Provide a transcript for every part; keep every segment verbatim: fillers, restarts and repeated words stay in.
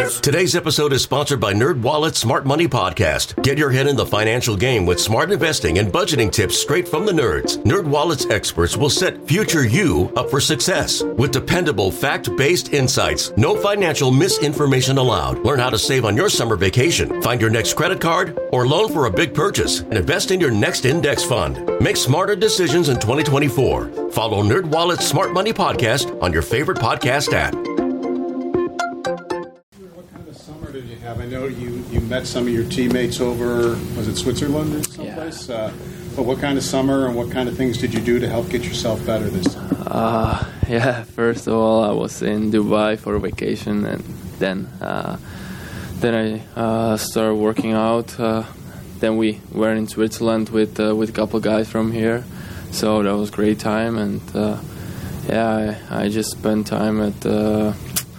News. Today's episode is sponsored by NerdWallet's Smart Money Podcast. Get your head in the financial game with smart investing and budgeting tips straight from the nerds. NerdWallet's experts will set future you up for success with dependable, fact-based insights. No financial misinformation allowed. Learn how to save on your summer vacation, find your next credit card, or loan for a big purchase, and invest in your next index fund. Make smarter decisions in twenty twenty-four. Follow NerdWallet's Smart Money Podcast on your favorite podcast app. What kind of summer did you have? I know you, you met some of your teammates over, was it Switzerland or someplace? Yeah. Uh, but what kind of summer and what kind of things did you do to help get yourself better this summer? Uh, yeah, first of all, I was in Dubai for vacation, and then uh, then I uh, started working out. Uh, then we were in Switzerland with uh, with a couple guys from here, so that was a great time. And uh, yeah, I, I just spent time at uh,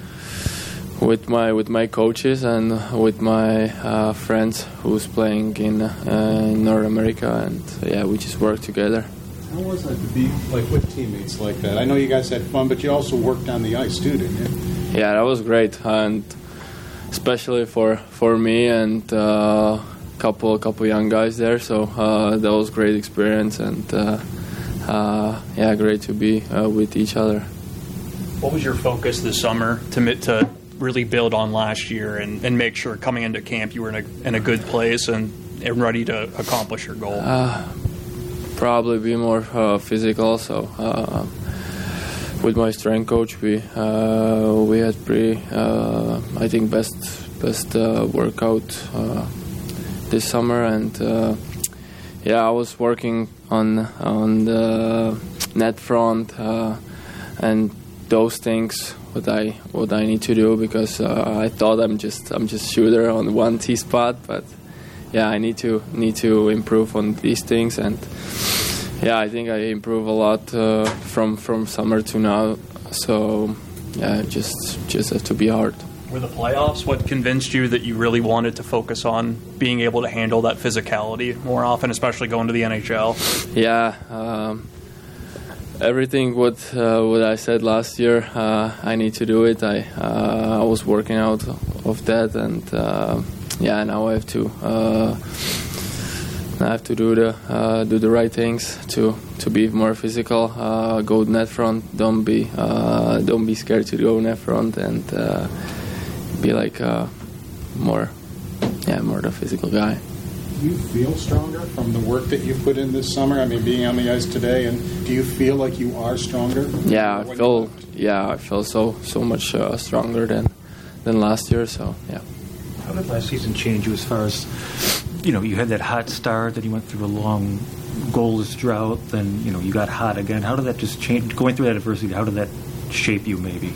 with my with my coaches and with my uh, friends who's playing in, uh, in North America, and yeah, we just worked together. How was that to be like with teammates like that? I know you guys had fun, but you also worked on the ice too, didn't you? Yeah, that was great, and especially for for me and a uh, couple couple young guys there. So uh, that was a great experience, and uh, uh, yeah, great to be uh, with each other. What was your focus this summer to to really build on last year and, and make sure coming into camp you were in a in a good place and, and ready to accomplish your goal? Uh, probably be more uh, physical. So uh, with my strength coach, we uh, we had pretty uh, I think best best uh, workout uh, this summer, and uh, yeah, I was working on on the net front uh, and those things what I what I need to do, because uh, I thought I'm just I'm just shooter on one T spot, but yeah, I need to need to improve on these things, and yeah, I think I improve a lot uh, from from summer to now. So yeah, just just have to be hard. Were the playoffs what convinced you that you really wanted to focus on being able to handle that physicality more often, especially going to the N H L? Yeah. Um, Everything what uh, what I said last year, uh, I need to do it. I uh, I was working out of that, and uh, yeah, now I have to uh, I have to do the uh, do the right things to, to be more physical. Uh, go net front. Don't be uh, don't be scared to go net front, and uh, be like uh, more yeah more the physical guy. Do you feel stronger from the work that you put in this summer? I mean, being on the ice today, and do you feel like you are stronger? Yeah, I feel yeah, I feel so so much uh, stronger than than last year. So yeah. How did last season change you as far as, you know, you had that hot start, then you went through a long goalless drought, then you know you got hot again. How did that just change? Going through that adversity, how did that shape you maybe?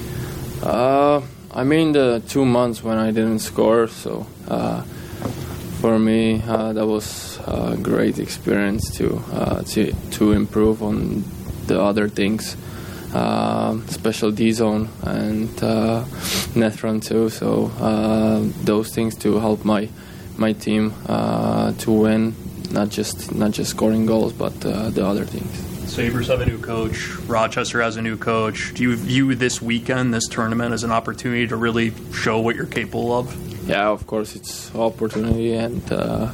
Uh, I mean the two months when I didn't score, so. Uh, For me, uh, that was a great experience to uh, to to improve on the other things, uh, special D zone and uh, net front too. So uh, those things to help my my team uh, to win, not just not just scoring goals, but uh, the other things. Sabres have a new coach. Rochester has a new coach. Do you view this weekend, this tournament, as an opportunity to really show what you're capable of? Yeah, of course, it's opportunity, and uh,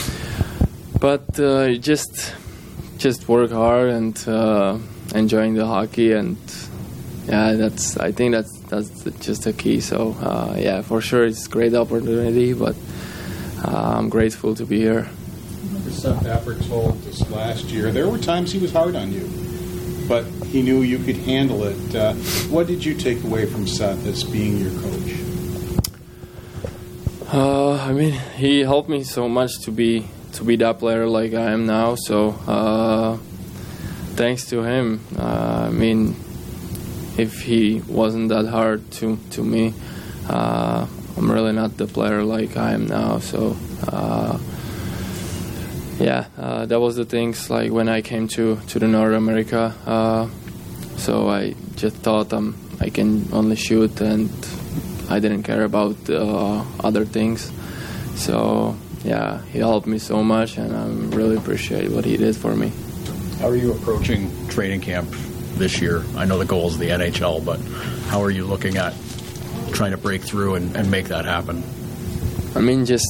but uh, just just work hard and uh, enjoying the hockey, and yeah, that's I think that's that's just the key. So uh, yeah, for sure, it's a great opportunity, but uh, I'm grateful to be here. Seth Appert told us last year there were times he was hard on you, but he knew you could handle it. Uh, what did you take away from Seth as being your coach? Uh, I mean, he helped me so much to be to be that player like I am now. So uh, thanks to him. Uh, I mean, if he wasn't that hard to to me, uh, I'm really not the player like I am now. So. Uh, Yeah, uh, that was the things like when I came to, to the North America. Uh, so I just thought um, I can only shoot, and I didn't care about uh, other things. So yeah, he helped me so much, and I really appreciate what he did for me. How are you approaching training camp this year? I know the goal is the N H L, but how are you looking at trying to break through and, and make that happen? I mean, just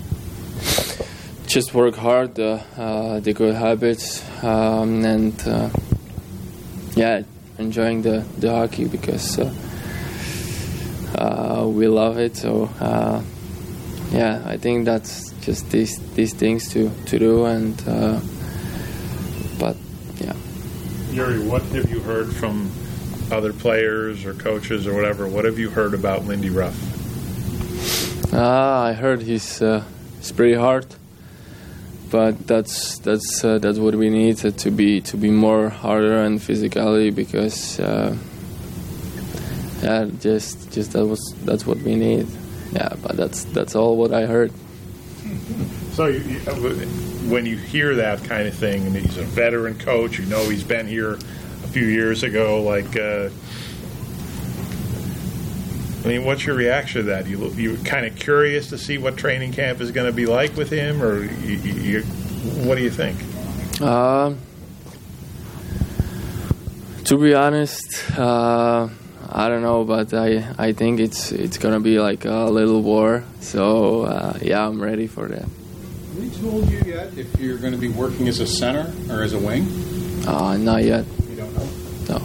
just work hard, uh, uh, the good habits, um, and uh, yeah, enjoying the, the hockey because uh, uh, we love it. So uh, yeah, I think that's just these these things to, to do, and uh, but yeah. Yuri, what have you heard from other players or coaches or whatever? What have you heard about Lindy Ruff? Uh, I heard he's uh, he's pretty hard, but that's that's uh, that's what we need uh, to be to be more harder and physically because uh, yeah, just just that was that's what we need. Yeah, but that's that's all what I heard. So you, you, when you hear that kind of thing, and he's a veteran coach, you know he's been here a few years ago, like. Uh, I mean, what's your reaction to that? You you kind of curious to see what training camp is going to be like with him, or you, you, what do you think? Uh, to be honest, uh, I don't know, but I, I think it's it's going to be like a little war. So uh, yeah, I'm ready for that. Have they told you yet if you're going to be working as a center or as a wing? Uh, not yet. You don't know? No.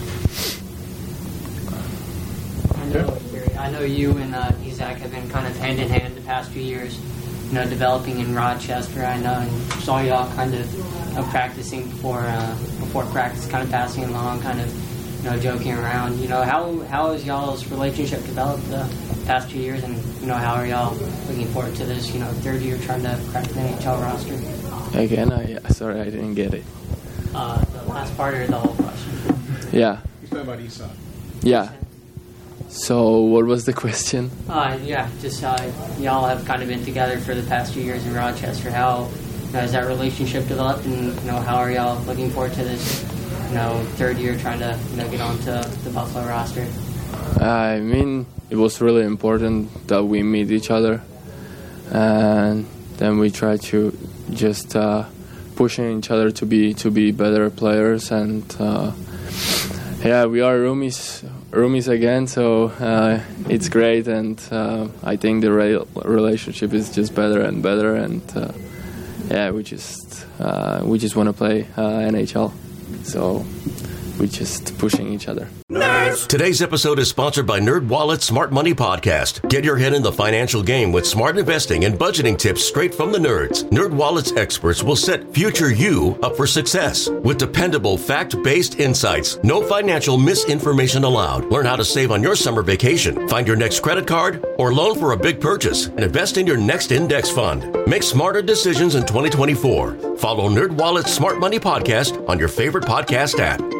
I know, I know you and uh, Isaac have been kind of hand in hand the past few years, you know, developing in Rochester. I know, and saw y'all kind of you know, practicing before uh, before practice, kind of passing along, kind of you know joking around. You know, how how has y'all's relationship developed the past few years, and you know, how are y'all looking forward to this? You know, third year trying to crack the N H L roster. Again, I sorry I didn't get it. Uh, the last part or the whole question? Yeah. He's talking about Isak. Yeah. So what was the question? Uh, yeah, just uh, y'all have kind of been together for the past few years in Rochester. How you know, has that relationship developed, and you know, how are y'all looking forward to this? You know, third year trying to you know get onto the Buffalo roster. I mean, it was really important that we meet each other, and then we try to just uh, pushing each other to be to be better players, and uh, yeah, we are roomies. roomies again, so uh, it's great, and uh, I think the re- relationship is just better and better, and uh, yeah, we just uh, we just want to play uh, N H L, so we're just pushing each other. Nerds! Today's episode is sponsored by NerdWallet's Smart Money Podcast. Get your head in the financial game with smart investing and budgeting tips straight from the nerds. NerdWallet's experts will set future you up for success with dependable, fact-based insights. No financial misinformation allowed. Learn how to save on your summer vacation, find your next credit card, or loan for a big purchase, and invest in your next index fund. Make smarter decisions in twenty twenty-four. Follow NerdWallet's Smart Money Podcast on your favorite podcast app.